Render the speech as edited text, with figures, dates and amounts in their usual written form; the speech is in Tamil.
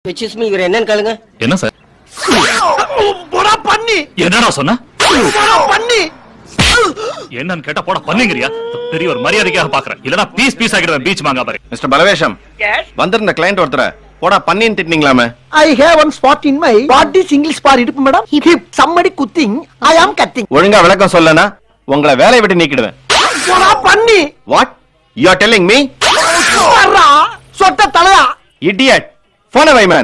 எக்ஸ்கியூஸ் மீ, இவர் என்னன்னு கேளுங்க. என்ன சார்? போடா பண்ணி. என்னடா சொன்ன? போடா பண்ணி. என்னன்னு கேட்டா போட பண்ணீங்கறியா? பெரிய ஒரு மரியாதைக்காக பாக்குறேன். இல்லனா பீஸ் பீஸ் ஆகிடுவேன் பீச் மாங்கா பாரு. மிஸ்டர் பலவேஷம், வந்திருந்த கிளையண்ட் ஒருத்தர போடா பண்ணின்னு திட்டினீங்களாமே. I have one spot in my what is English for இடுப்பு madam? If somebody cutting, I am cutting. ஒழுங்கா விளக்கம் சொல்லனா உங்களை வேலையை விட்டு நீக்கிடுவேன். போடா பண்ணி. What? You are telling me? சொட்ட தலையா. Idiot. Phone away man.